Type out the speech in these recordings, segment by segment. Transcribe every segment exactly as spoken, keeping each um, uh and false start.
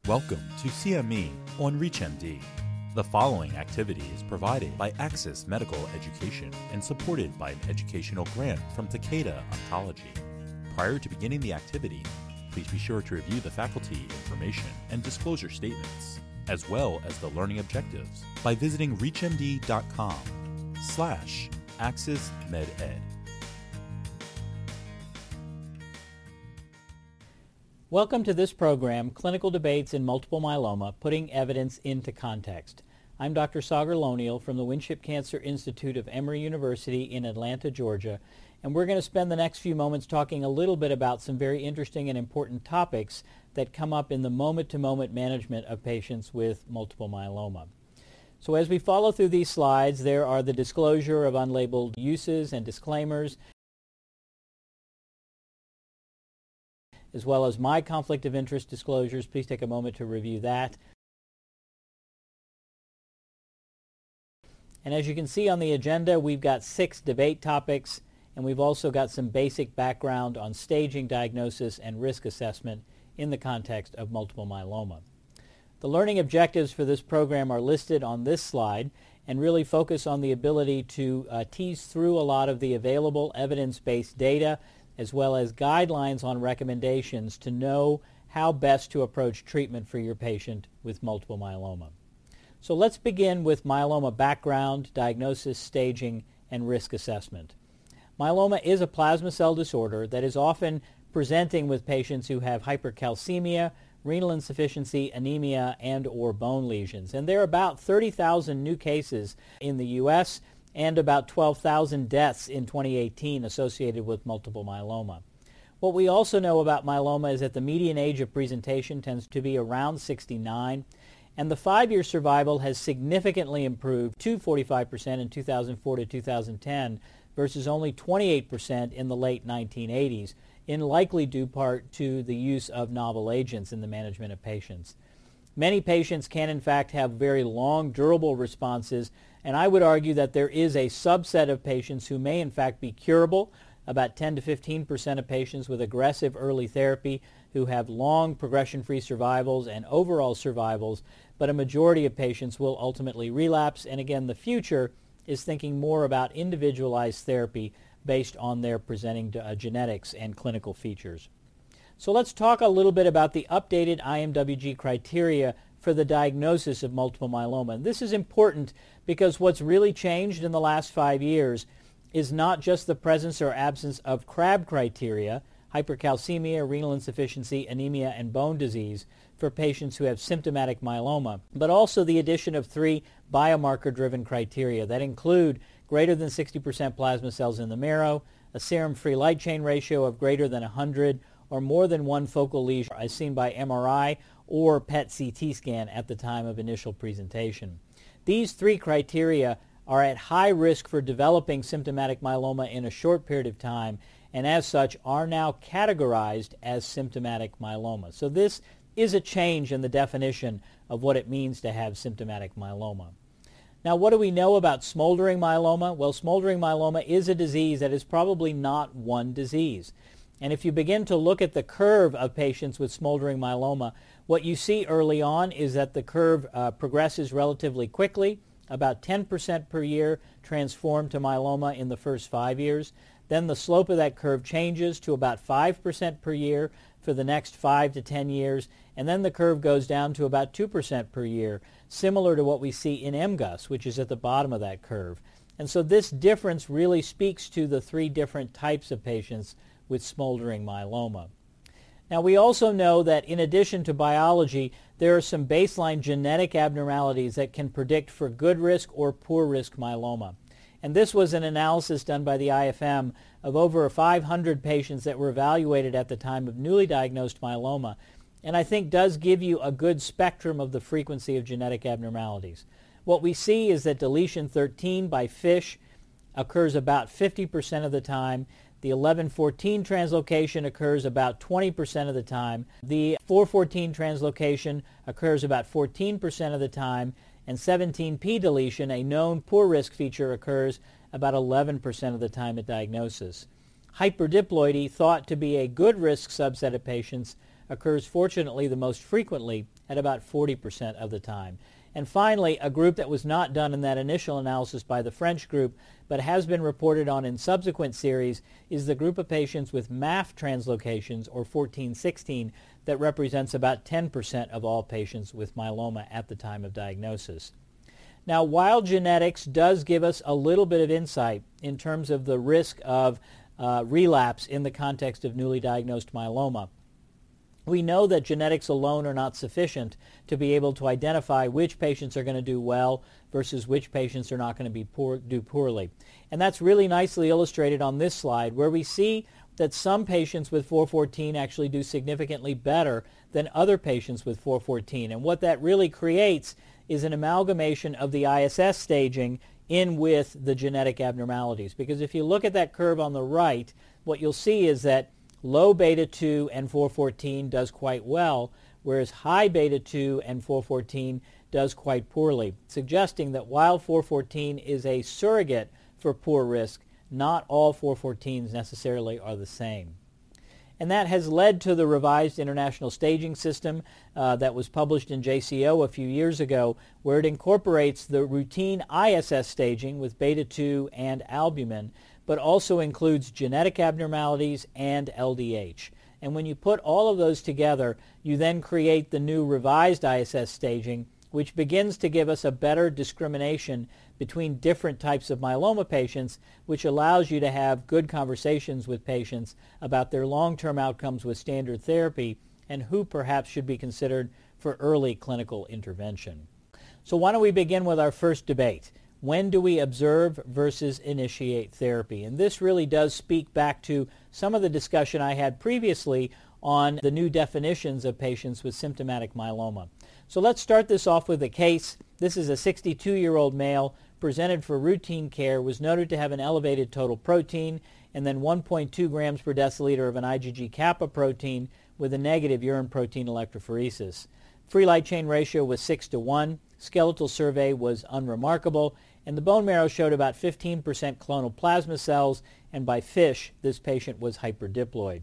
Welcome to C M E on ReachMD. The following activity is provided by Access Medical Education and supported by an educational grant from Takeda Oncology. Prior to beginning the activity, please be sure to review the faculty information and disclosure statements, as well as the learning objectives, by visiting reachmd.com slash accessmeded. Welcome to this program, Clinical Debates in Multiple Myeloma, Putting Evidence into Context. I'm Doctor Sagar Lonial from the Winship Cancer Institute of Emory University in Atlanta, Georgia, and we're going to spend the next few moments talking a little bit about some very interesting and important topics that come up in the moment-to-moment management of patients with multiple myeloma. So as we follow through these slides, there are the disclosure of unlabeled uses and disclaimers, as well as my conflict of interest disclosures. Please take a moment to review that. And as you can see on the agenda, we've got six debate topics, and we've also got some basic background on staging, diagnosis, and risk assessment in the context of multiple myeloma. The learning objectives for this program are listed on this slide and really focus on the ability to uh, tease through a lot of the available evidence-based data, as well as guidelines on recommendations to know how best to approach treatment for your patient with multiple myeloma. So let's begin with myeloma background, diagnosis, staging, and risk assessment. Myeloma is a plasma cell disorder that is often presenting with patients who have hypercalcemia, renal insufficiency, anemia, and or bone lesions. And there are about thirty thousand new cases in the U S and about twelve thousand deaths in twenty eighteen associated with multiple myeloma. What we also know about myeloma is that the median age of presentation tends to be around sixty-nine, and the five-year survival has significantly improved to forty-five percent in two thousand four to two thousand ten versus only twenty-eight percent in the late nineteen eighties, in likely due part to the use of novel agents in the management of patients. Many patients can in fact have very long, durable responses, and I would argue that there is a subset of patients who may in fact be curable, about ten to fifteen percent of patients with aggressive early therapy who have long progression-free survivals and overall survivals, but a majority of patients will ultimately relapse, and again, the future is thinking more about individualized therapy based on their presenting uh, genetics and clinical features. So let's talk a little bit about the updated I M W G criteria for the diagnosis of multiple myeloma. And this is important because what's really changed in the last five years is not just the presence or absence of C R A B criteria, hypercalcemia, renal insufficiency, anemia, and bone disease for patients who have symptomatic myeloma, but also the addition of three biomarker-driven criteria that include greater than sixty percent plasma cells in the marrow, a serum free light chain ratio of greater than one hundred, or more than one focal lesion as seen by M R I or P E T C T scan at the time of initial presentation. These three criteria are at high risk for developing symptomatic myeloma in a short period of time, and as such are now categorized as symptomatic myeloma. So this is a change in the definition of what it means to have symptomatic myeloma. Now, what do we know about smoldering myeloma? Well, smoldering myeloma is a disease that is probably not one disease. And if you begin to look at the curve of patients with smoldering myeloma, what you see early on is that the curve uh, progresses relatively quickly, about ten percent per year transform to myeloma in the first five years. Then the slope of that curve changes to about five percent per year for the next five to ten years, and then the curve goes down to about two percent per year, similar to what we see in M G U S, which is at the bottom of that curve. And so this difference really speaks to the three different types of patients with smoldering myeloma. Now, we also know that in addition to biology, there are some baseline genetic abnormalities that can predict for good risk or poor risk myeloma. And this was an analysis done by the I F M of over five hundred patients that were evaluated at the time of newly diagnosed myeloma, and I think does give you a good spectrum of the frequency of genetic abnormalities. What we see is that deletion thirteen by FISH occurs about fifty percent of the time. The eleven fourteen translocation occurs about twenty percent of the time. The four fourteen translocation occurs about fourteen percent of the time. And seventeen p deletion, a known poor risk feature, occurs about eleven percent of the time at diagnosis. Hyperdiploidy, thought to be a good risk subset of patients, occurs fortunately the most frequently at about forty percent of the time. And finally, a group that was not done in that initial analysis by the French group, but has been reported on in subsequent series, is the group of patients with M A F translocations, or fourteen sixteen, that represents about ten percent of all patients with myeloma at the time of diagnosis. Now, while genetics does give us a little bit of insight in terms of the risk of uh, relapse in the context of newly diagnosed myeloma, we know that genetics alone are not sufficient to be able to identify which patients are going to do well versus which patients are not going to be poor, do poorly. And that's really nicely illustrated on this slide, where we see that some patients with four fourteen actually do significantly better than other patients with four fourteen. And what that really creates is an amalgamation of the I S S staging in with the genetic abnormalities. Because if you look at that curve on the right, what you'll see is that low beta two and four fourteen does quite well, whereas high beta two and four fourteen does quite poorly, suggesting that while four fourteen is a surrogate for poor risk, not all four fourteens necessarily are the same. And that has led to the revised international staging system uh, that was published in J C O a few years ago, where it incorporates the routine I S S staging with beta two and albumin, but also includes genetic abnormalities and L D H. And when you put all of those together, you then create the new revised I S S staging, which begins to give us a better discrimination between different types of myeloma patients, which allows you to have good conversations with patients about their long-term outcomes with standard therapy and who perhaps should be considered for early clinical intervention. So why don't we begin with our first debate? When do we observe versus initiate therapy? And this really does speak back to some of the discussion I had previously on the new definitions of patients with symptomatic myeloma. So let's start this off with a case. This is a sixty-two-year-old male presented for routine care, was noted to have an elevated total protein and then one point two grams per deciliter of an IgG kappa protein with a negative urine protein electrophoresis. Free light chain ratio was six to one. Skeletal survey was unremarkable, and the bone marrow showed about fifteen percent clonal plasma cells, and by FISH, this patient was hyperdiploid.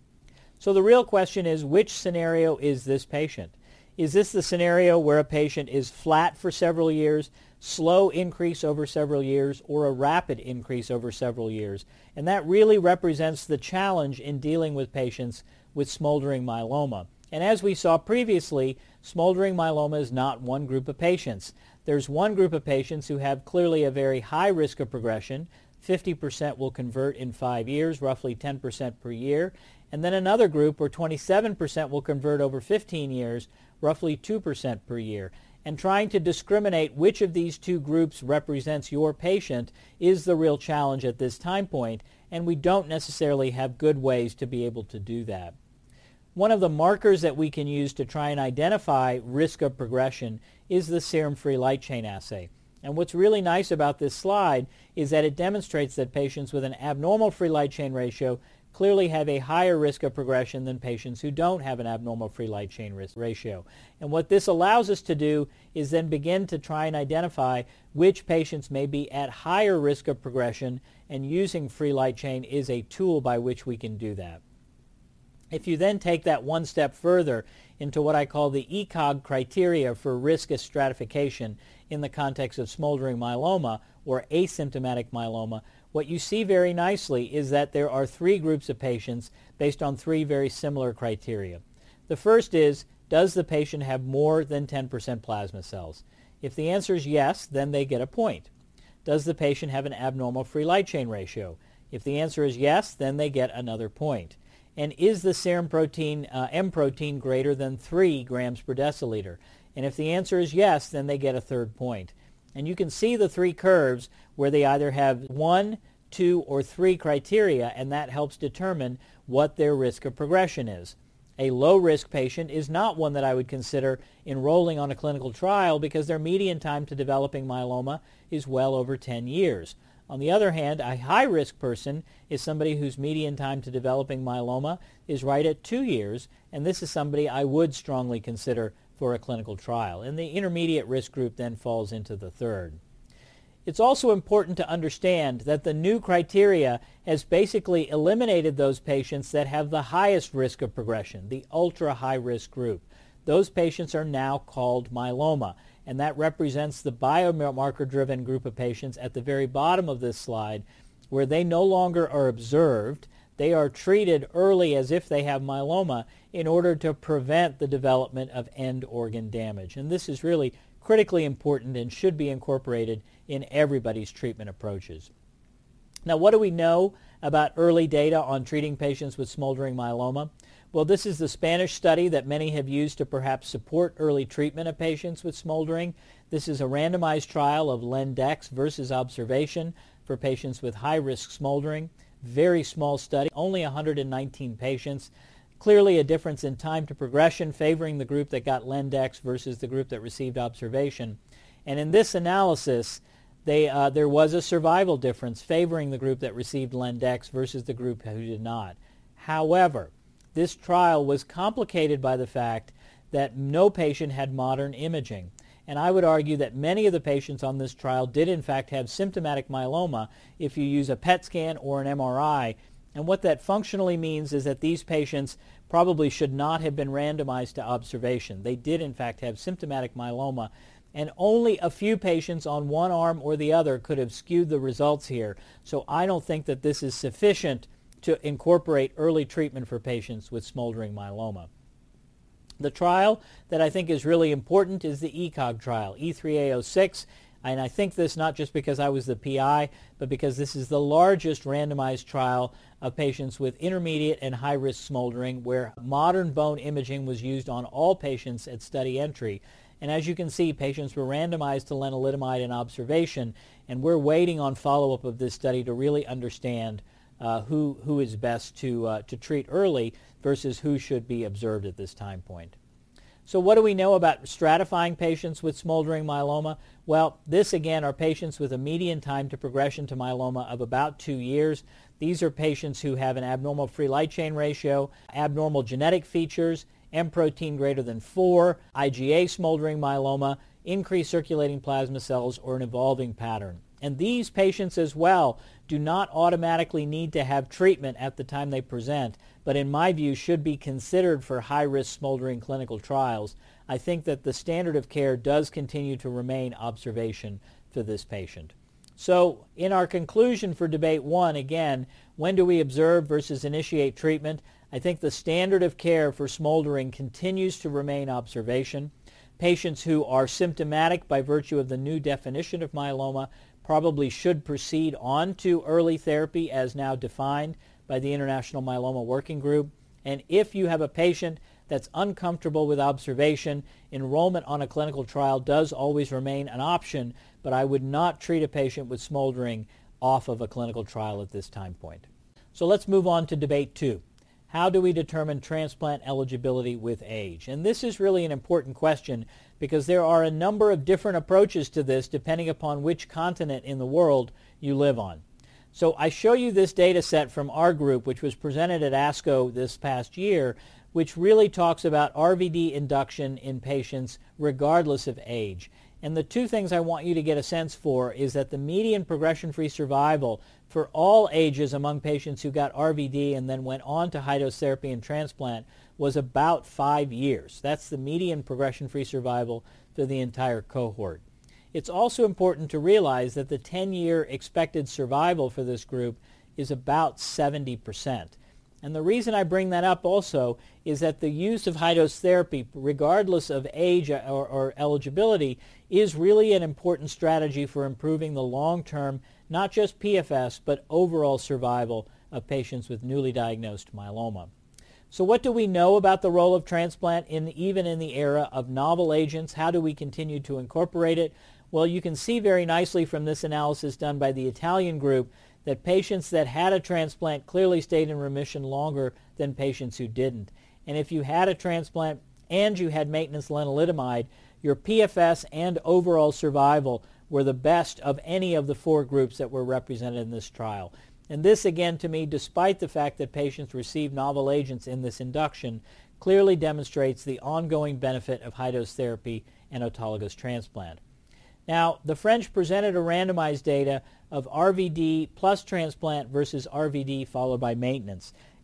So the real question is, which scenario is this patient? Is this the scenario where a patient is flat for several years, slow increase over several years, or a rapid increase over several years? And that really represents the challenge in dealing with patients with smoldering myeloma. And as we saw previously, smoldering myeloma is not one group of patients. There's one group of patients who have clearly a very high risk of progression. fifty percent will convert in five years, roughly ten percent per year. And then another group where twenty-seven percent will convert over fifteen years, roughly two percent per year. And trying to discriminate which of these two groups represents your patient is the real challenge at this time point, and we don't necessarily have good ways to be able to do that. One of the markers that we can use to try and identify risk of progression is the serum free light chain assay. And what's really nice about this slide is that it demonstrates that patients with an abnormal free light chain ratio clearly have a higher risk of progression than patients who don't have an abnormal free light chain risk ratio. And what this allows us to do is then begin to try and identify which patients may be at higher risk of progression, and using free light chain is a tool by which we can do that. If you then take that one step further into what I call the E C O G criteria for risk stratification in the context of smoldering myeloma or asymptomatic myeloma, what you see very nicely is that there are three groups of patients based on three very similar criteria. The first is, does the patient have more than ten percent plasma cells? If the answer is yes, then they get a point. Does the patient have an abnormal free light chain ratio? If the answer is yes, then they get another point. And is the serum protein, uh, M protein, greater than three grams per deciliter? And if the answer is yes, then they get a third point. And you can see the three curves where they either have one, two, or three criteria, and that helps determine what their risk of progression is. A low-risk patient is not one that I would consider enrolling on a clinical trial because their median time to developing myeloma is well over ten years. On the other hand, a high-risk person is somebody whose median time to developing myeloma is right at two years, and this is somebody I would strongly consider for a clinical trial. And the intermediate risk group then falls into the third. It's also important to understand that the new criteria has basically eliminated those patients that have the highest risk of progression, the ultra-high-risk group. those patients are now called myeloma. And that represents the biomarker-driven group of patients at the very bottom of this slide, where they no longer are observed. They are treated early as if they have myeloma in order to prevent the development of end organ damage. And this is really critically important and should be incorporated in everybody's treatment approaches. Now, what do we know about early data on treating patients with smoldering myeloma? Well, this is the Spanish study that many have used to perhaps support early treatment of patients with smoldering. This is a randomized trial of Lendex versus observation for patients with high-risk smoldering. Very small study, only one hundred nineteen patients. Clearly a difference in time to progression favoring the group that got Lendex versus the group that received observation. And in this analysis, they, uh, there was a survival difference favoring the group that received Lendex versus the group who did not. However, this trial was complicated by the fact that no patient had modern imaging. And I would argue that many of the patients on this trial did in fact have symptomatic myeloma if you use a P E T scan or an M R I. And what that functionally means is that these patients probably should not have been randomized to observation. They did in fact have symptomatic myeloma, and only a few patients on one arm or the other could have skewed the results here. So I don't think that this is sufficient to incorporate early treatment for patients with smoldering myeloma. The trial that I think is really important is the E COG trial, E three A oh six, and I think this not just because I was the P I, but because this is the largest randomized trial of patients with intermediate and high-risk smoldering, where modern bone imaging was used on all patients at study entry. And as you can see, patients were randomized to lenalidomide and observation, and we're waiting on follow-up of this study to really understand Uh, who, who is best to, uh, to treat early versus who should be observed at this time point. So what do we know about stratifying patients with smoldering myeloma? Well, this again are patients with a median time to progression to myeloma of about two years. These are patients who have an abnormal free light chain ratio, abnormal genetic features, M protein greater than four, I G A smoldering myeloma, increased circulating plasma cells, or an evolving pattern. And these patients as well do not automatically need to have treatment at the time they present, but in my view should be considered for high-risk smoldering clinical trials. I think that the standard of care does continue to remain observation for this patient. So in our conclusion for debate one, again, when do we observe versus initiate treatment? I think the standard of care for smoldering continues to remain observation. Patients who are symptomatic by virtue of the new definition of myeloma probably should proceed on to early therapy as now defined by the International Myeloma Working Group. And if you have a patient that's uncomfortable with observation, enrollment on a clinical trial does always remain an option, but I would not treat a patient with smoldering off of a clinical trial at this time point. So let's move on to debate two. How do we determine transplant eligibility with age? And this is really an important question because there are a number of different approaches to this depending upon which continent in the world you live on. So I show you this data set from our group, which was presented at ASCO this past year, which really talks about R V D induction in patients regardless of age. And the two things I want you to get a sense for is that the median progression-free survival for all ages among patients who got R V D and then went on to high-dose therapy and transplant was about five years. That's the median progression-free survival for the entire cohort. It's also important to realize that the ten-year expected survival for this group is about seventy percent. And the reason I bring that up also is that the use of high-dose therapy, regardless of age or, or eligibility, is really an important strategy for improving the long-term, not just P F S, but overall survival of patients with newly diagnosed myeloma. So what do we know about the role of transplant in even in the era of novel agents? How do we continue to incorporate it? Well, you can see very nicely from this analysis done by the Italian group that patients that had a transplant clearly stayed in remission longer than patients who didn't. And if you had a transplant and you had maintenance lenalidomide, your P F S and overall survival were the best of any of the four groups that were represented in this trial. And this, again, to me, despite the fact that patients received novel agents in this induction, clearly demonstrates the ongoing benefit of high-dose therapy and autologous transplant. Now, the French presented a randomized data of R V D plus transplant versus R V D followed by maintenance.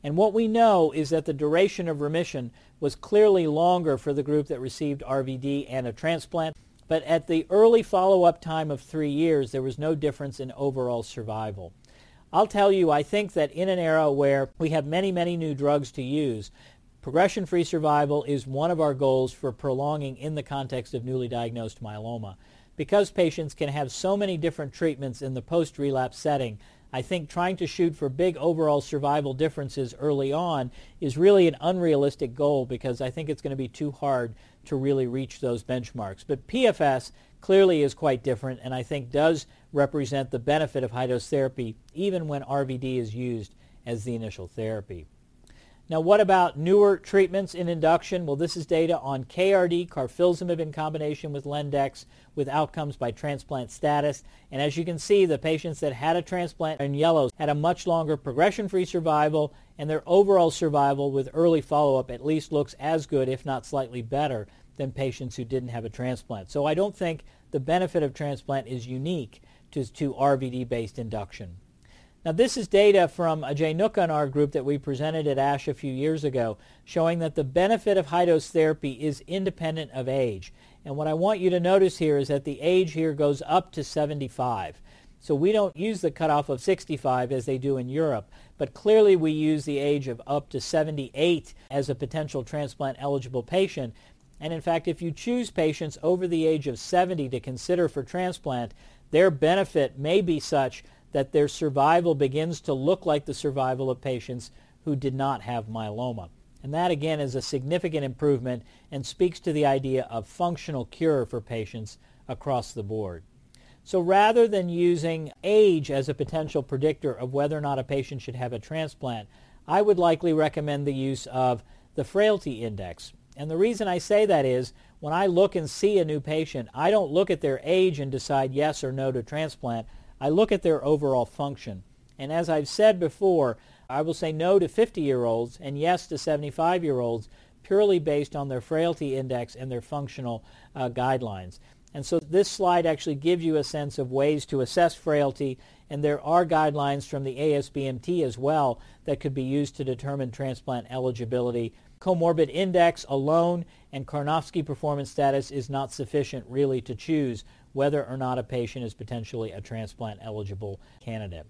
And what we know is that the duration of remission was clearly longer for the group that received R V D and a transplant, but at the early follow-up time of three years, there was no difference in overall survival. I'll tell you, I think that in an era where we have many, many new drugs to use, progression-free survival is one of our goals for prolonging in the context of newly diagnosed myeloma. Because patients can have so many different treatments in the post-relapse setting, I think trying to shoot for big overall survival differences early on is really an unrealistic goal because I think it's going to be too hard to really reach those benchmarks. But P F S clearly is quite different and I think does represent the benefit of high-dose therapy even when R V D is used as the initial therapy. Now, what about newer treatments in induction? Well, this is data on K R D, carfilzomib in combination with Lendex, with outcomes by transplant status. And as you can see, the patients that had a transplant in yellow had a much longer progression-free survival, and their overall survival with early follow-up at least looks as good, if not slightly better, than patients who didn't have a transplant. So I don't think the benefit of transplant is unique to, to R V D-based induction. Now, this is data from Ajay Nuka and our group that we presented at ASH a few years ago, showing that the benefit of high-dose therapy is independent of age. And what I want you to notice here is that the age here goes up to seventy-five. So we don't use the cutoff of sixty-five as they do in Europe, but clearly we use the age of up to seventy-eight as a potential transplant-eligible patient. And in fact, if you choose patients over the age of seventy to consider for transplant, their benefit may be such that their survival begins to look like the survival of patients who did not have myeloma. And that, again, is a significant improvement and speaks to the idea of functional cure for patients across the board. So rather than using age as a potential predictor of whether or not a patient should have a transplant, I would likely recommend the use of the frailty index. And the reason I say that is when I look and see a new patient, I don't look at their age and decide yes or no to transplant. I look at their overall function. And as I've said before, I will say no to fifty-year-olds and yes to seventy-five-year-olds purely based on their frailty index and their functional uh, guidelines. And so this slide actually gives you a sense of ways to assess frailty, and there are guidelines from the A S B M T as well that could be used to determine transplant eligibility. Comorbid index alone and Karnofsky performance status is not sufficient really to choose whether or not a patient is potentially a transplant eligible candidate.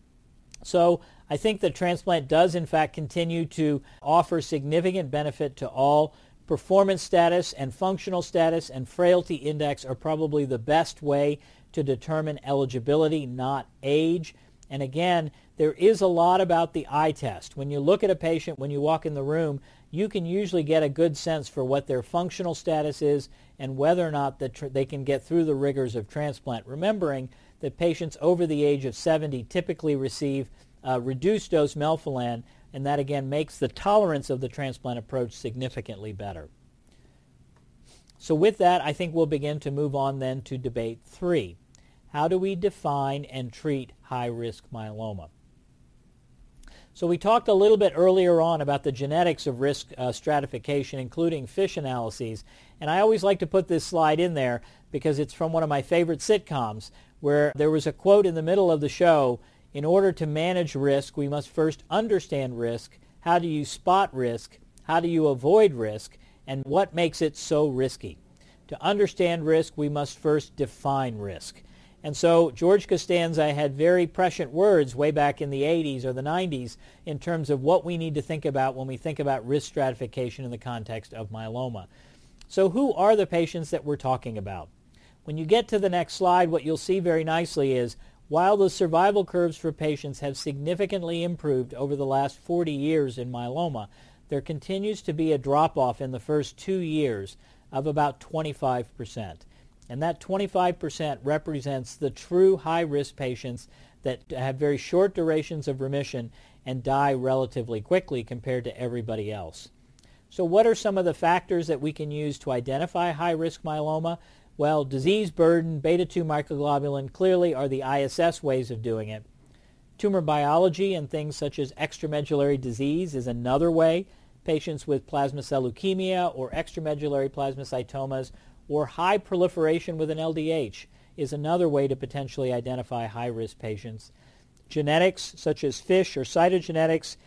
So I think that transplant does in fact continue to offer significant benefit to all. Performance status and functional status and frailty index are probably the best way to determine eligibility, not age. And again, there is a lot about the eye test. When you look at a patient, when you walk in the room, you can usually get a good sense for what their functional status is and whether or not that tr- they can get through the rigors of transplant, remembering that patients over the age of seventy typically receive uh, reduced dose melphalan, and that again makes the tolerance of the transplant approach significantly better. So with that, I think we'll begin to move on then to debate three. How do we define and treat high-risk myeloma? So we talked a little bit earlier on about the genetics of risk uh, stratification, including FISH analyses. And I always like to put this slide in there because it's from one of my favorite sitcoms where there was a quote in the middle of the show, in order to manage risk, we must first understand risk. How do you spot risk? How do you avoid risk? And what makes it so risky? To understand risk, we must first define risk. And so George Costanza had very prescient words way back in the eighties or the nineties in terms of what we need to think about when we think about risk stratification in the context of myeloma. So who are the patients that we're talking about? When you get to the next slide, what you'll see very nicely is while the survival curves for patients have significantly improved over the last forty years in myeloma, there continues to be a drop-off in the first two years of about twenty-five percent. And that twenty-five percent represents the true high-risk patients that have very short durations of remission and die relatively quickly compared to everybody else. So what are some of the factors that we can use to identify high-risk myeloma? Well, disease burden, beta two microglobulin clearly are the I S S ways of doing it. Tumor biology and things such as extramedullary disease is another way. Patients with plasma cell leukemia or extramedullary plasmacytomas or high proliferation with an L D H is another way to potentially identify high-risk patients. Genetics such as FISH or cytogenetics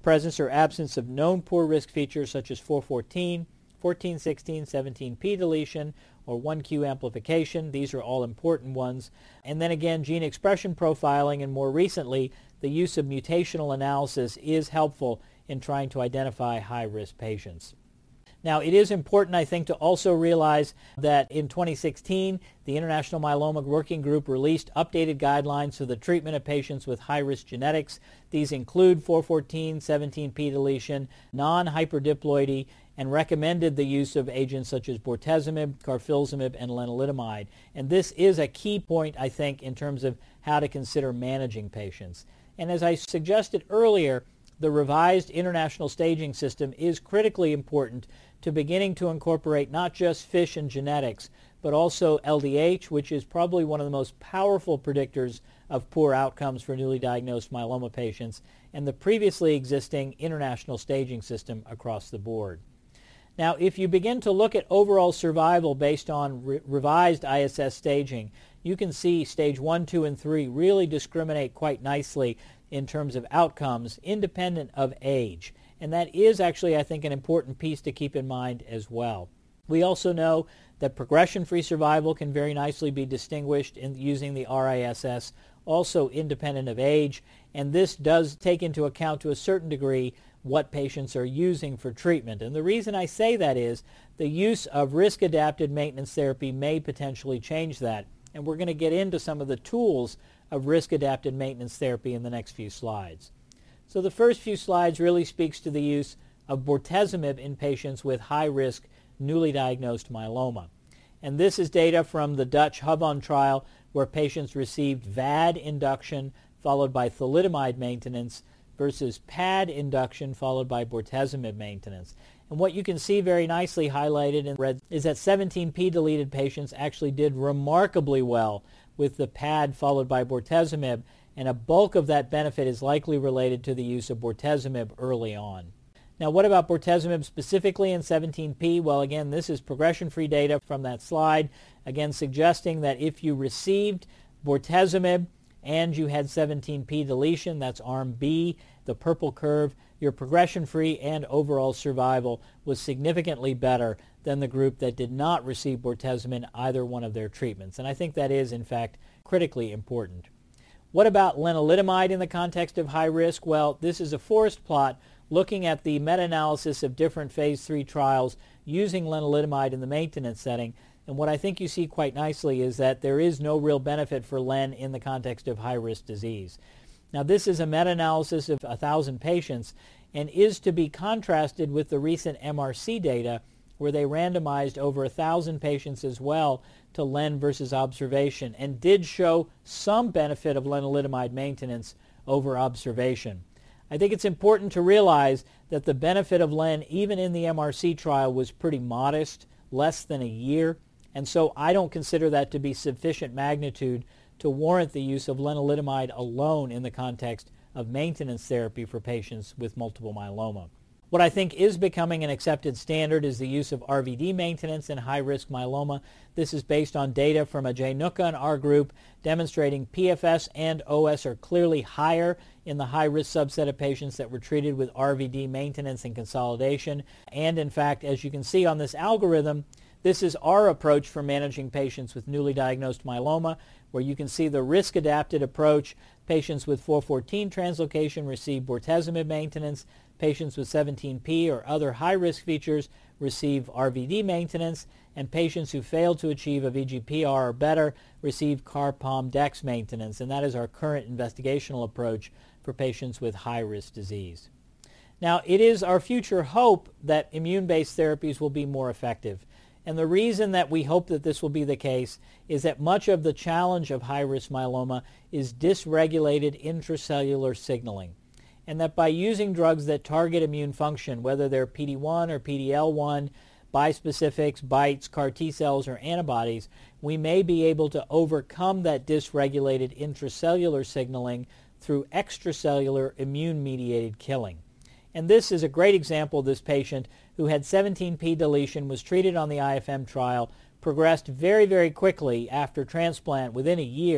presence or absence of known poor risk features such as four fourteen, fourteen sixteen, seventeen p deletion, or one q amplification. These are all important ones. And then again, gene expression profiling, and more recently, the use of mutational analysis is helpful in trying to identify high-risk patients. Now, it is important, I think, to also realize that in twenty sixteen, the International Myeloma Working Group released updated guidelines for the treatment of patients with high-risk genetics. These include four fourteen, seventeen p deletion, non-hyperdiploidy, and recommended the use of agents such as bortezomib, carfilzomib, and lenalidomide. And this is a key point, I think, in terms of how to consider managing patients. And as I suggested earlier, the revised international staging system is critically important to beginning to incorporate not just FISH and genetics, but also L D H, which is probably one of the most powerful predictors of poor outcomes for newly diagnosed myeloma patients, and the previously existing international staging system across the board. Now, if you begin to look at overall survival based on re- revised I S S staging, you can see stage one, two, and three really discriminate quite nicely in terms of outcomes independent of age. And that is actually, I think, an important piece to keep in mind as well. We also know that progression-free survival can very nicely be distinguished in using the R I S S, also independent of age, and this does take into account to a certain degree what patients are using for treatment. And the reason I say that is the use of risk-adapted maintenance therapy may potentially change that. And we're going to get into some of the tools of risk-adapted maintenance therapy in the next few slides. So the first few slides really speaks to the use of bortezomib in patients with high-risk newly diagnosed myeloma. And this is data from the Dutch HOVON trial where patients received V A D induction followed by thalidomide maintenance versus P A D induction followed by bortezomib maintenance. And what you can see very nicely highlighted in red is that seventeen p deleted patients actually did remarkably well with the P A D followed by bortezomib, and a bulk of that benefit is likely related to the use of bortezomib early on. Now, what about bortezomib specifically in seventeen p? Well, again, this is progression-free data from that slide, again suggesting that if you received bortezomib and you had seventeen p deletion, that's arm B, the purple curve, your progression-free and overall survival was significantly better than the group that did not receive bortezomib in either one of their treatments. And I think that is, in fact, critically important. What about lenalidomide in the context of high risk? Well, this is a forest plot looking at the meta-analysis of different phase three trials using lenalidomide in the maintenance setting. And what I think you see quite nicely is that there is no real benefit for len in the context of high-risk disease. Now, this is a meta-analysis of one thousand patients and is to be contrasted with the recent M R C data where they randomized over one thousand patients as well to len versus observation and did show some benefit of lenalidomide maintenance over observation. I think it's important to realize that the benefit of len, even in the M R C trial, was pretty modest, less than a year, and so I don't consider that to be sufficient magnitude to warrant the use of lenalidomide alone in the context of maintenance therapy for patients with multiple myeloma. What I think is becoming an accepted standard is the use of R V D maintenance in high-risk myeloma. This is based on data from Ajay Nuka and our group demonstrating P F S and O S are clearly higher in the high-risk subset of patients that were treated with R V D maintenance and consolidation. And in fact, as you can see on this algorithm, this is our approach for managing patients with newly diagnosed myeloma, where you can see the risk-adapted approach. Patients with four fourteen translocation receive bortezomib maintenance. Patients with seventeen p or other high-risk features receive R V D maintenance, and patients who fail to achieve a V G P R or better receive CAR-POM-DEX maintenance, and that is our current investigational approach for patients with high-risk disease. Now, it is our future hope that immune-based therapies will be more effective. And the reason that we hope that this will be the case is that much of the challenge of high-risk myeloma is dysregulated intracellular signaling. And that by using drugs that target immune function, whether they're P D one or P D L one, bispecifics, BiTEs, CAR T cells, or antibodies, we may be able to overcome that dysregulated intracellular signaling through extracellular immune-mediated killing. And this is a great example of this patient who had seventeen p deletion, was treated on the I F M trial, progressed very, very quickly after transplant within a year,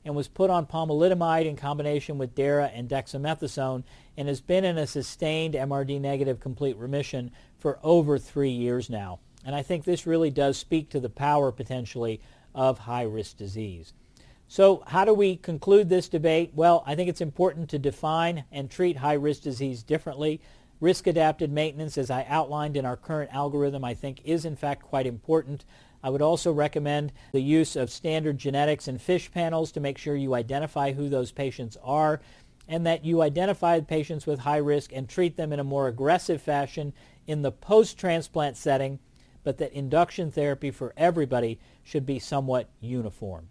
and was put on pomalidomide in combination with DARA and dexamethasone and has been in a sustained M R D negative complete remission for over three years now. And I think this really does speak to the power potentially of high-risk disease. So how do we conclude this debate? Well, I think it's important to define and treat high-risk disease differently. Risk-adapted maintenance, as I outlined in our current algorithm, I think is in fact quite important. I would also recommend the use of standard genetics and FISH panels to make sure you identify who those patients are, and that you identify patients with high risk and treat them in a more aggressive fashion in the post-transplant setting, but that induction therapy for everybody should be somewhat uniform.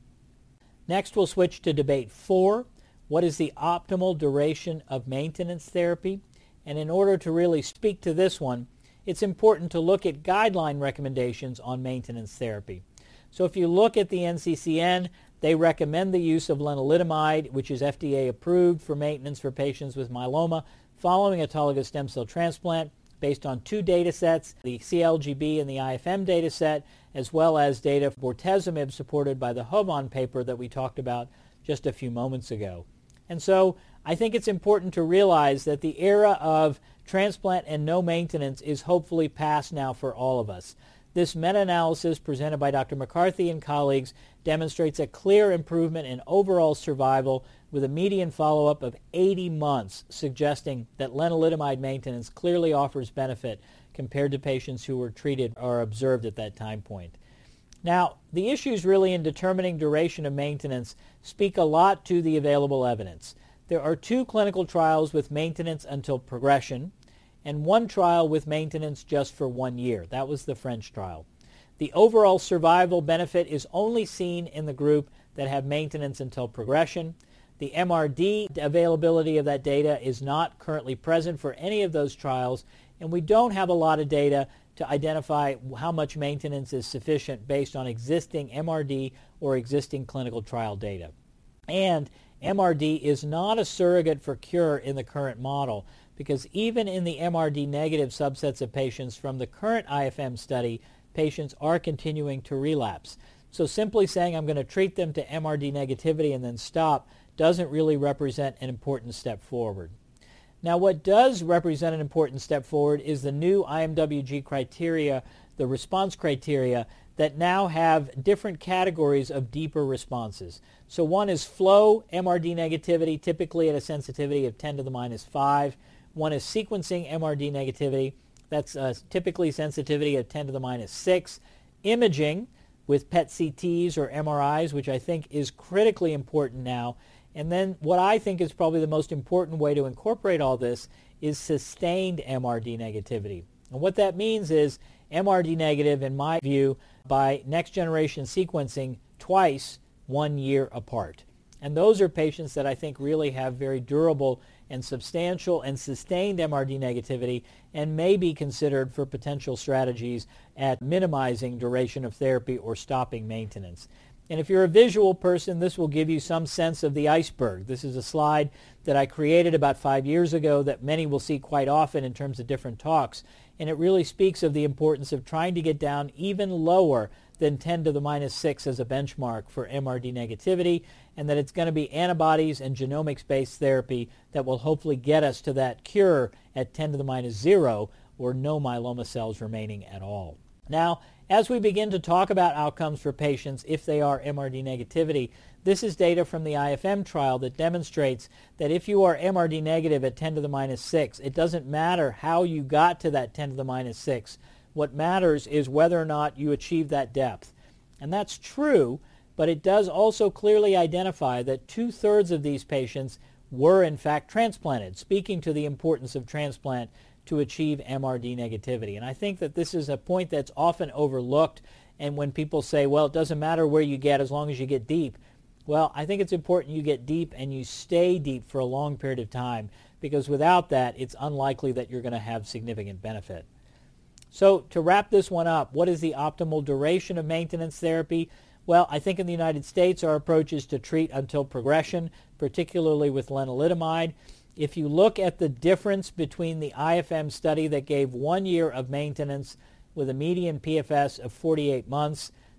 Next, we'll switch to debate four. What is the optimal duration of maintenance therapy? And in order to really speak to this one, it's important to look at guideline recommendations on maintenance therapy. So if you look at the N C C N, they recommend the use of lenalidomide, which is F D A approved for maintenance for patients with myeloma following autologous stem cell transplant, based on two data sets, the C L G B and the I F M data set, as well as data for bortezomib supported by the Hovan paper that we talked about just a few moments ago. And so I think it's important to realize that the era of transplant and no maintenance is hopefully past now for all of us. This meta-analysis presented by Doctor McCarthy and colleagues demonstrates a clear improvement in overall survival with a median follow-up of eighty months, suggesting that lenalidomide maintenance clearly offers benefit compared to patients who were treated or observed at that time point. Now, the issues really in determining duration of maintenance speak a lot to the available evidence. There are two clinical trials with maintenance until progression, and one trial with maintenance just for one year. That was the French trial. The overall survival benefit is only seen in the group that have maintenance until progression. The M R D availability of that data is not currently present for any of those trials, and we don't have a lot of data to identify how much maintenance is sufficient based on existing M R D or existing clinical trial data. And M R D is not a surrogate for cure in the current model, because even in the M R D negative subsets of patients from the current I F M study, patients are continuing to relapse. So simply saying I'm going to treat them to M R D negativity and then stop doesn't really represent an important step forward. Now, what does represent an important step forward is the new I M W G criteria, the response criteria, that now have different categories of deeper responses. So one is flow M R D negativity, typically at a sensitivity of ten to the minus five. One is sequencing M R D negativity. That's uh, typically sensitivity of ten to the minus six. Imaging with P E T C Ts or M R Is, which I think is critically important now. And then what I think is probably the most important way to incorporate all this is sustained M R D negativity. And what that means is M R D negative, in my view, by next generation sequencing twice one year apart. And those are patients that I think really have very durable and substantial and sustained M R D negativity and may be considered for potential strategies at minimizing duration of therapy or stopping maintenance. And if you're a visual person, this will give you some sense of the iceberg. This is a slide that I created about five years ago that many will see quite often in terms of different talks. And it really speaks of the importance of trying to get down even lower than ten to the minus six as a benchmark for M R D negativity, and that it's going to be antibodies and genomics-based therapy that will hopefully get us to that cure at ten to the minus zero, or no myeloma cells remaining at all. Now, as we begin to talk about outcomes for patients if they are M R D negativity, this is data from the I F M trial that demonstrates that if you are M R D negative at ten to the minus six, it doesn't matter how you got to that ten to the minus six. What matters is whether or not you achieve that depth. And that's true, but it does also clearly identify that two-thirds of these patients were in fact transplanted, speaking to the importance of transplant to achieve M R D negativity. And I think that this is a point that's often overlooked, and when people say, well, it doesn't matter where you get as long as you get deep. Well, I think it's important you get deep and you stay deep for a long period of time, because without that, it's unlikely that you're going to have significant benefit. So to wrap this one up, what is the optimal duration of maintenance therapy? Well, I think in the United States our approach is to treat until progression, particularly with lenalidomide. If you look at the difference between the I F M study that gave one year of maintenance with a median P F S of forty-eight months,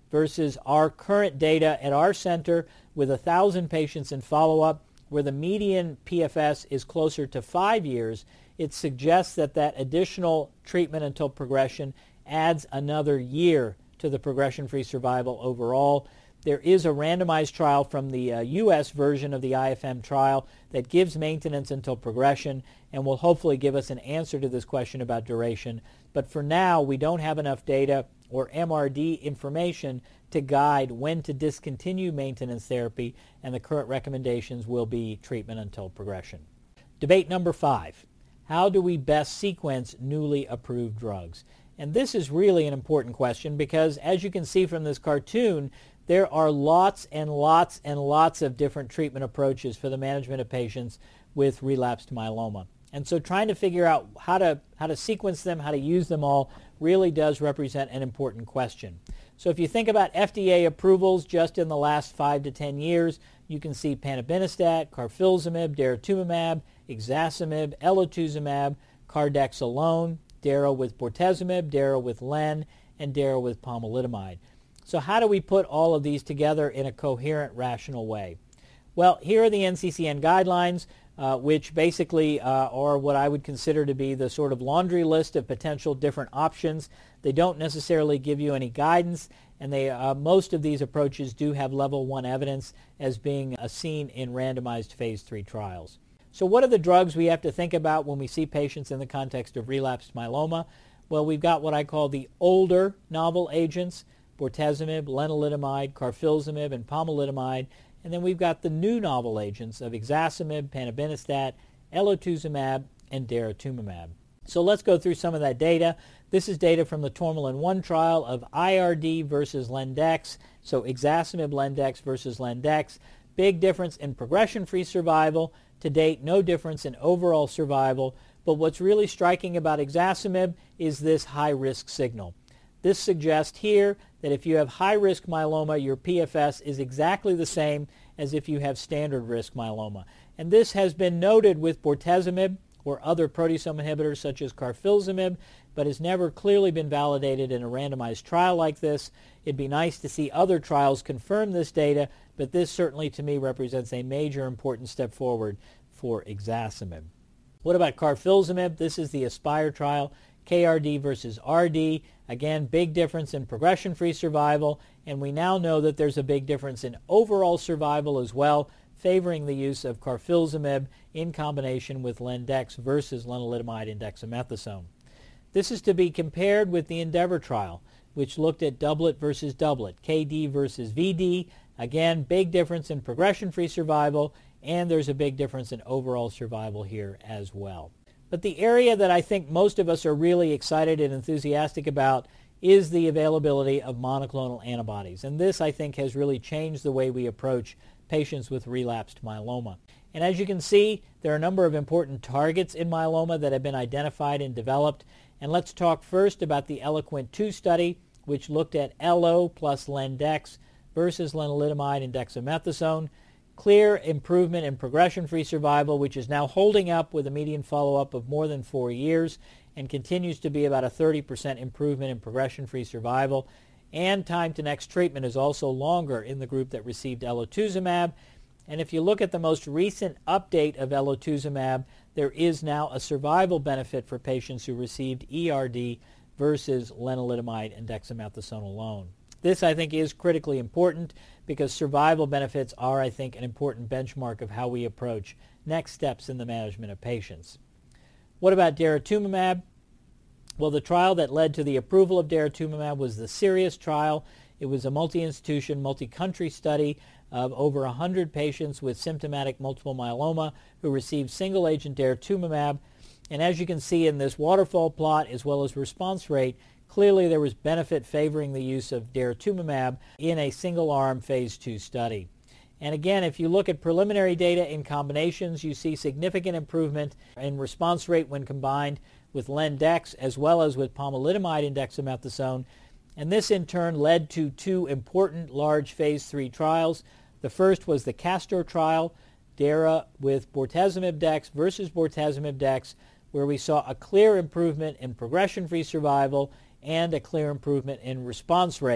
versus our current data at our center with one thousand patients in follow-up, where the median P F S is closer to five years, it suggests that that additional treatment until progression adds another year to the progression-free survival overall. There is a randomized trial from the uh, U S version of the I F M trial that gives maintenance until progression and will hopefully give us an answer to this question about duration. But for now, we don't have enough data or M R D information to guide when to discontinue maintenance therapy, and the current recommendations will be treatment until progression. Debate number five. How do we best sequence newly approved drugs? And this is really an important question because, as you can see from this cartoon, there are lots and lots and lots of different treatment approaches for the management of patients with relapsed myeloma. And so trying to figure out how to, how to sequence them, how to use them all, really does represent an important question. So if you think about F D A approvals just in the last five to ten years, you can see panobinostat, carfilzomib, daratumumab, ixazomib, elotuzumab, Cardex alone, Dara with bortezomib, Dara with len, and Dara with pomalidomide. So how do we put all of these together in a coherent, rational way? Well, here are the N C C N guidelines, uh, which basically uh, are what I would consider to be the sort of laundry list of potential different options. They don't necessarily give you any guidance, and they, uh, most of these approaches do have level one evidence as being uh, seen in randomized phase three trials. So what are the drugs we have to think about when we see patients in the context of relapsed myeloma? Well, we've got what I call the older novel agents, bortezomib, lenalidomide, carfilzomib, and pomalidomide. And then we've got the new novel agents of ixazomib, panobinostat, elotuzumab, and daratumumab. So let's go through some of that data. This is data from the Tourmaline one trial of I R D versus Lendex. So ixazomib Lendex versus Lendex. Big difference in progression-free survival. To date, no difference in overall survival. But what's really striking about ixazomib is this high-risk signal. This suggests here that if you have high-risk myeloma, your P F S is exactly the same as if you have standard-risk myeloma. And this has been noted with bortezomib or other proteasome inhibitors such as carfilzomib, but has never clearly been validated in a randomized trial like this. It'd be nice to see other trials confirm this data, but this certainly to me represents a major important step forward for ixazomib. What about carfilzomib? This is the ASPIRE trial, K R D versus R D. Again, big difference in progression-free survival, and we now know that there's a big difference in overall survival as well, favoring the use of carfilzomib in combination with Lendex versus lenalidomide and dexamethasone. This is to be compared with the ENDEAVOR trial, which looked at doublet versus doublet, K D versus V D. Again, big difference in progression-free survival, and there's a big difference in overall survival here as well. But the area that I think most of us are really excited and enthusiastic about is the availability of monoclonal antibodies. And this, I think, has really changed the way we approach patients with relapsed myeloma. And as you can see, there are a number of important targets in myeloma that have been identified and developed. And let's talk first about the ELOQUENT two study, which looked at Elo plus Lendex versus lenalidomide and dexamethasone. Clear improvement in progression-free survival, which is now holding up with a median follow-up of more than four years and continues to be about a thirty percent improvement in progression-free survival. And time to next treatment is also longer in the group that received elotuzumab. And if you look at the most recent update of elotuzumab, there is now a survival benefit for patients who received E R D versus lenalidomide and dexamethasone alone. This, I think, is critically important because survival benefits are, I think, an important benchmark of how we approach next steps in the management of patients. What about daratumumab? Well, the trial that led to the approval of daratumumab was the SIRIUS trial. It was a multi-institution, multi-country study of over one hundred patients with symptomatic multiple myeloma who received single-agent daratumumab. And as you can see in this waterfall plot, as well as response rate, clearly there was benefit favoring the use of daratumumab in a single-arm phase two study. And again, if you look at preliminary data in combinations, you see significant improvement in response rate when combined with Lendex as well as with pomalidomide and dexamethasone. And this in turn led to two important large phase three trials. The first was the CASTOR trial, Dara with bortezomib dex versus bortezomib dex, where we saw a clear improvement in progression-free survival and a clear improvement in response rate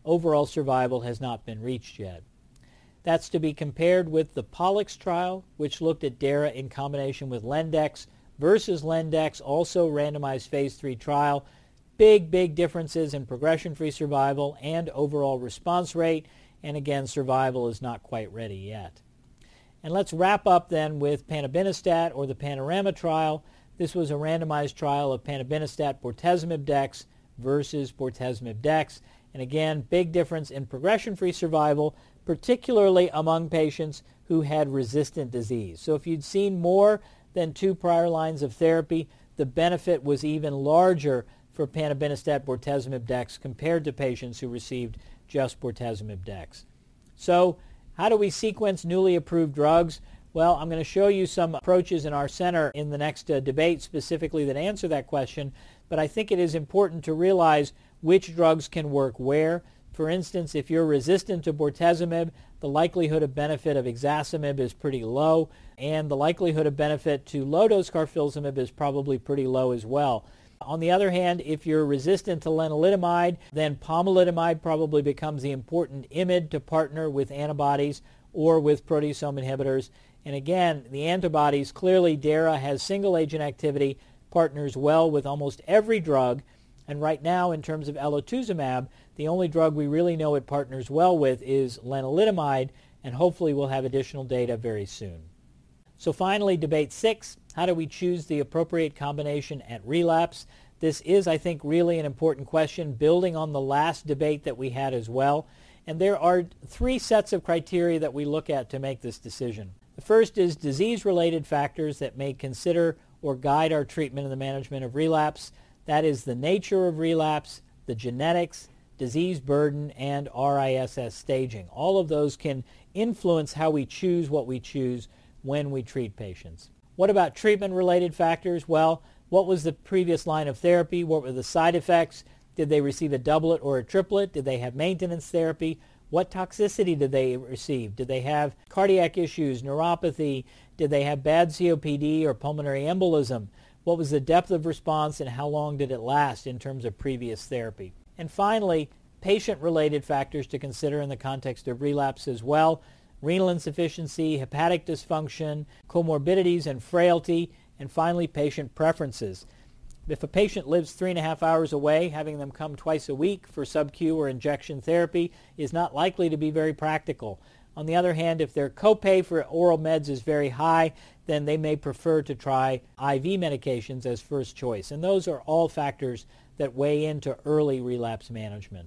overall survival has not been reached yet. That's to be compared with the Pollux trial, which looked at DARA in combination with Lendex versus Lendex, also randomized phase three trial. Big, big differences in progression-free survival and overall response rate, and again, survival is not quite ready yet. And let's wrap up then with panobinostat, or the Panorama trial. This was a randomized trial of panobinostat bortezomib dex versus bortezomib dex. And again, big difference in progression-free survival, particularly among patients who had resistant disease. So if you'd seen more than two prior lines of therapy, the benefit was even larger for panobinostat bortezomib dex compared to patients who received just bortezomib dex. So how do we sequence newly approved drugs? Well, I'm going to show you some approaches in our center in the next uh, debate specifically that answer that question, but I think it is important to realize which drugs can work where. For instance, if you're resistant to bortezomib, the likelihood of benefit of ixazomib is pretty low, and the likelihood of benefit to low-dose carfilzomib is probably pretty low as well. On the other hand, if you're resistant to lenalidomide, then pomalidomide probably becomes the important I M I D to partner with antibodies or with proteasome inhibitors. And again, the antibodies, clearly DARA has single-agent activity, partners well with almost every drug. And right now, in terms of elotuzumab, the only drug we really know it partners well with is lenalidomide, and hopefully we'll have additional data very soon. So finally, debate six, how do we choose the appropriate combination at relapse? This is, I think, really an important question, building on the last debate that we had as well. And there are three sets of criteria that we look at to make this decision. The first is disease-related factors that may consider or guide our treatment and the management of relapse. That is the nature of relapse, the genetics, disease burden, and R I S S staging. All of those can influence how we choose what we choose when we treat patients. What about treatment-related factors? Well, what was the previous line of therapy? What were the side effects? Did they receive a doublet or a triplet? Did they have maintenance therapy? What toxicity did they receive? Did they have cardiac issues, neuropathy? Did they have bad C O P D or pulmonary embolism? What was the depth of response and how long did it last in terms of previous therapy? And finally, patient-related factors to consider in the context of relapse as well. Renal insufficiency, hepatic dysfunction, comorbidities and frailty, and finally patient preferences. If a patient lives three and a half hours away, having them come twice a week for sub-Q or injection therapy is not likely to be very practical. On the other hand, if their copay for oral meds is very high, then they may prefer to try I V medications as first choice. And those are all factors that weigh into early relapse management.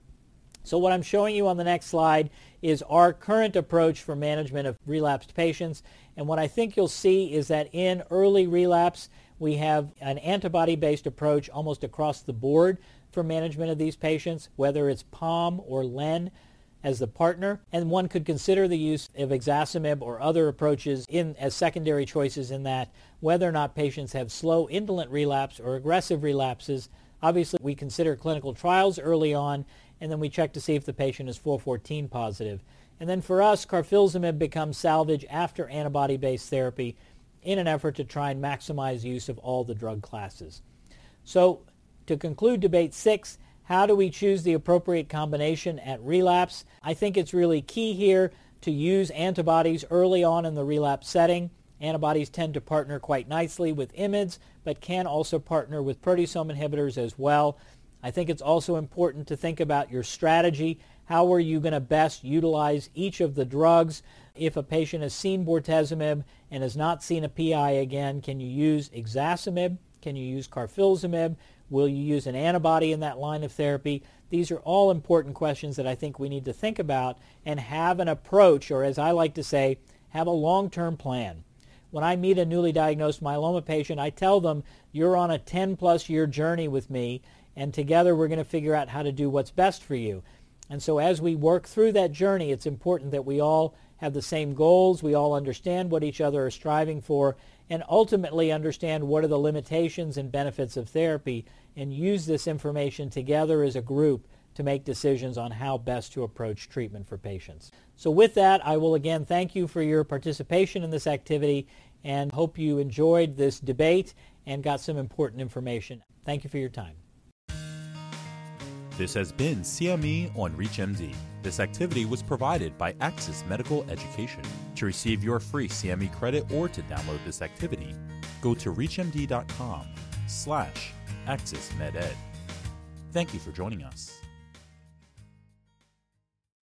So what I'm showing you on the next slide is our current approach for management of relapsed patients. And what I think you'll see is that in early relapse, we have an antibody-based approach almost across the board for management of these patients, whether it's P O M or Len as the partner. And one could consider the use of ixazomib or other approaches in as secondary choices in that, whether or not patients have slow indolent relapse or aggressive relapses. Obviously, we consider clinical trials early on, and then we check to see if the patient is four fourteen positive. And then for us, carfilzomib becomes salvage after antibody-based therapy in an effort to try and maximize use of all the drug classes. So to conclude debate six, how do we choose the appropriate combination at relapse? I think it's really key here to use antibodies early on in the relapse setting. Antibodies tend to partner quite nicely with I M I Ds, but can also partner with proteasome inhibitors as well. I think it's also important to think about your strategy. How are you going to best utilize each of the drugs? If a patient has seen bortezomib and has not seen a P I again, can you use ixazomib? Can you use carfilzomib? Will you use an antibody in that line of therapy? These are all important questions that I think we need to think about and have an approach, or as I like to say, have a long-term plan. When I meet a newly diagnosed myeloma patient, I tell them, you're on a ten plus year journey with me, and together we're going to figure out how to do what's best for you. And so as we work through that journey, it's important that we all have the same goals, we all understand what each other are striving for, and ultimately understand what are the limitations and benefits of therapy, and use this information together as a group to make decisions on how best to approach treatment for patients. So with that, I will again thank you for your participation in this activity and hope you enjoyed this debate and got some important information. Thank you for your time. This has been C M E on ReachMD. This activity was provided by Axis Medical Education. To receive your free C M E credit or to download this activity, go to reachmd.com slash axismeded. Thank you for joining us.